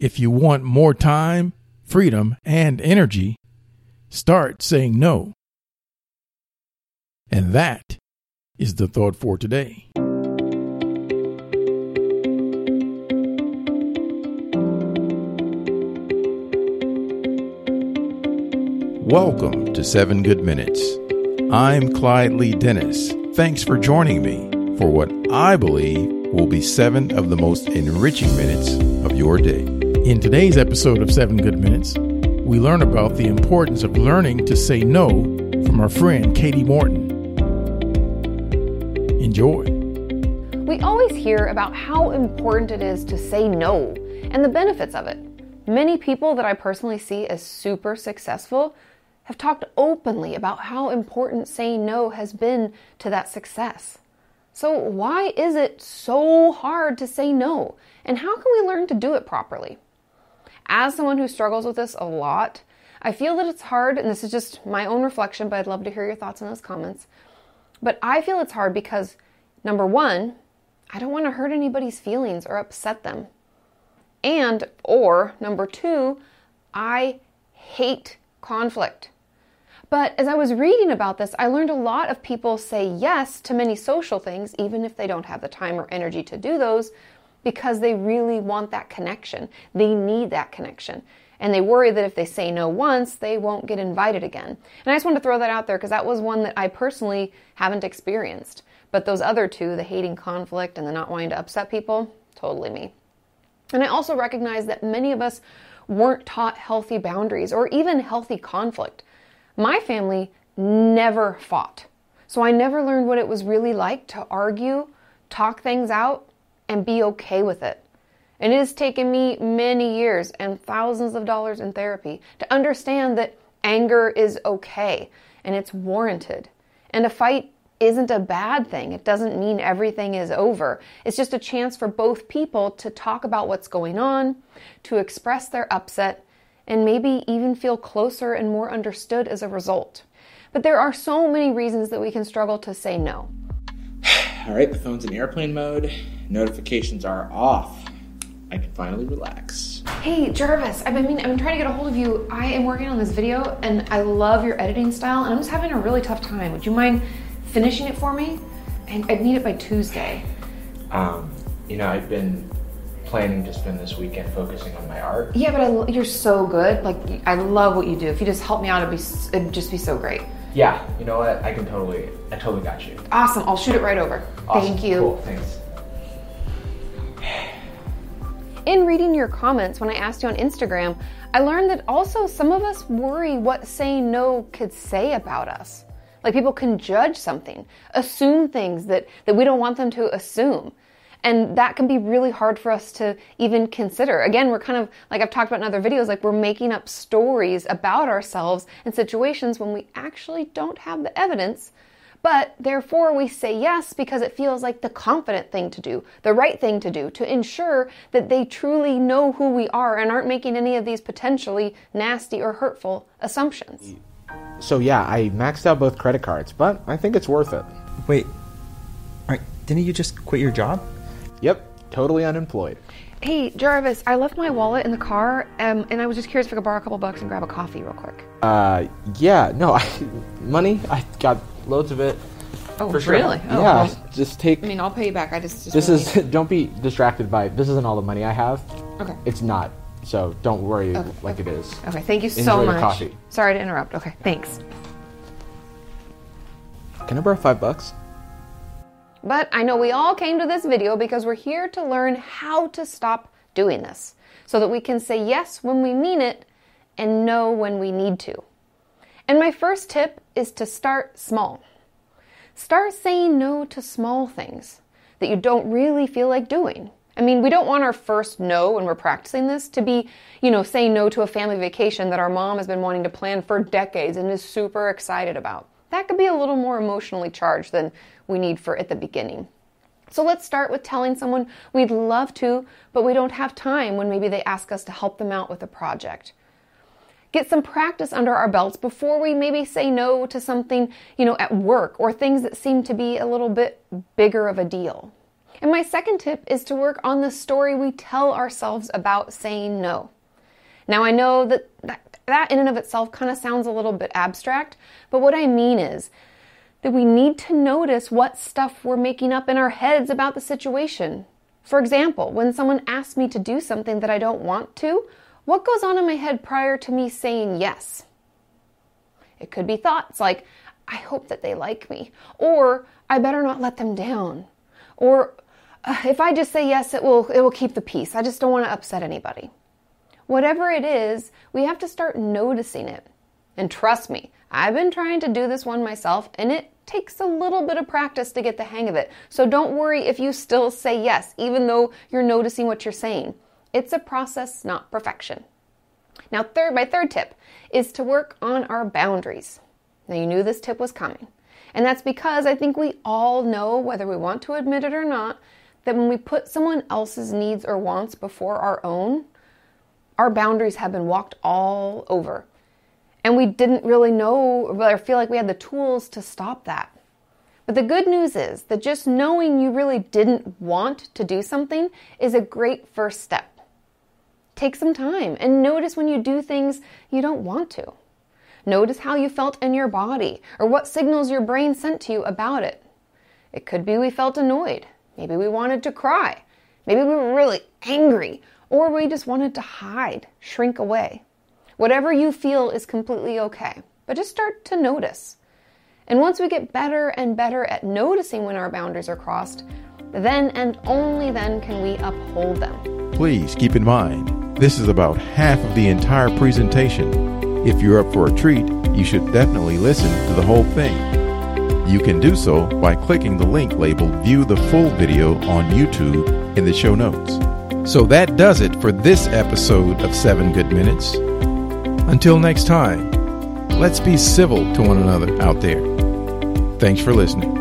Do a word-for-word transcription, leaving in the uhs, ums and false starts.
If you want more time, freedom, and energy, start saying no. And that is the thought for today. Welcome to Seven Good Minutes. I'm Clyde Lee Dennis. Thanks for joining me for what I believe will be seven of the most enriching minutes of your day. In today's episode of Seven Good Minutes, we learn about the importance of learning to say no from our friend Katie Morton. Enjoy. We always hear about how important it is to say no and the benefits of it. Many people that I personally see as super successful have talked openly about how important saying no has been to that success. So why is it so hard to say no? And how can we learn to do it properly? As someone who struggles with this a lot, I feel that it's hard, and this is just my own reflection, but I'd love to hear your thoughts in those comments. But I feel it's hard because, number one, I don't want to hurt anybody's feelings or upset them. And, or, number two, I hate conflict. But as I was reading about this, I learned a lot of people say yes to many social things, even if they don't have the time or energy to do those, because they really want that connection. They need that connection. And they worry that if they say no once, they won't get invited again. And I just wanted to throw that out there because that was one that I personally haven't experienced. But those other two, the hating conflict and the not wanting to upset people, totally me. And I also recognize that many of us weren't taught healthy boundaries or even healthy conflict. My family never fought. So I never learned what it was really like to argue, talk things out, and be okay with it. And it has taken me many years and thousands of dollars in therapy to understand that anger is okay and it's warranted. And a fight isn't a bad thing. It doesn't mean everything is over. It's just a chance for both people to talk about what's going on, to express their upset, and maybe even feel closer and more understood as a result. But there are so many reasons that we can struggle to say no. All right, the phone's in airplane mode. Notifications are off. I can finally relax. Hey, Jarvis, I've been, I've been trying to get a hold of you. I am working on this video, and I love your editing style, and I'm just having a really tough time. Would you mind finishing it for me? I, I need it by Tuesday. Um, you know, I've been planning to spend this weekend focusing on my art. Yeah, but I, you're so good. Like, I love what you do. If you just help me out, it'd, be, it'd just be so great. Yeah, you know what? I can totally, I totally got you. Awesome. I'll shoot it right over. Awesome. Thank you. Cool, thanks. In reading your comments when I asked you on Instagram, I learned that also some of us worry what saying no could say about us. Like, people can judge something, assume things that, that we don't want them to assume. And that can be really hard for us to even consider. Again, we're kind of, like I've talked about in other videos, like we're making up stories about ourselves in situations when we actually don't have the evidence. But therefore we say yes because it feels like the confident thing to do, the right thing to do, to ensure that they truly know who we are and aren't making any of these potentially nasty or hurtful assumptions. So yeah, I maxed out both credit cards, but I think it's worth it. Wait, all right, didn't you just quit your job? Yep, totally unemployed. Hey, Jarvis, I left my wallet in the car, um, and I was just curious if I could borrow a couple bucks and grab a coffee real quick. Uh, yeah, no, I, money, I got loads of it. Oh, for sure. Really? Oh, yeah, well, just take... I mean, I'll pay you back. I just... just this really is... Don't be distracted by... This isn't all the money I have. Okay. It's not. So don't worry okay, like okay. it is. Okay, thank you Enjoy so your much. coffee. Sorry to interrupt. Okay, thanks. Can I borrow five bucks? But I know we all came to this video because we're here to learn how to stop doing this so that we can say yes when we mean it and no when we need to. And my first tip is to start small. Start saying no to small things that you don't really feel like doing. I mean, we don't want our first no when we're practicing this to be, you know, saying no to a family vacation that our mom has been wanting to plan for decades and is super excited about. That could be a little more emotionally charged than we need for at the beginning. So let's start with telling someone we'd love to, but we don't have time when maybe they ask us to help them out with a project. Get some practice under our belts before we maybe say no to something, you know, at work or things that seem to be a little bit bigger of a deal. And my second tip is to work on the story we tell ourselves about saying no. Now, I know that that, that in and of itself kind of sounds a little bit abstract, but what I mean is that we need to notice what stuff we're making up in our heads about the situation. For example, when someone asks me to do something that I don't want to, what goes on in my head prior to me saying yes? It could be thoughts like, I hope that they like me, or I better not let them down, or uh, if I just say yes, it will, it will keep the peace. I just don't want to upset anybody. Whatever it is, we have to start noticing it. And trust me, I've been trying to do this one myself, and it takes a little bit of practice to get the hang of it. So don't worry if you still say yes, even though you're noticing what you're saying. It's a process, not perfection. Now, third, my third tip is to work on our boundaries. Now, you knew this tip was coming. And that's because I think we all know, whether we want to admit it or not, that when we put someone else's needs or wants before our own, our boundaries have been walked all over. And we didn't really know or feel like we had the tools to stop that. But the good news is that just knowing you really didn't want to do something is a great first step. Take some time and notice when you do things you don't want to. Notice how you felt in your body or what signals your brain sent to you about it. It could be we felt annoyed. Maybe we wanted to cry. Maybe we were really angry, or we just wanted to hide, shrink away. Whatever you feel is completely okay, but just start to notice. And once we get better and better at noticing when our boundaries are crossed, then and only then can we uphold them. Please keep in mind, this is about half of the entire presentation. If you're up for a treat, you should definitely listen to the whole thing. You can do so by clicking the link labeled View the Full Video on YouTube in the show notes. So that does it for this episode of seven Good Minutes. Until next time, let's be civil to one another out there. Thanks for listening.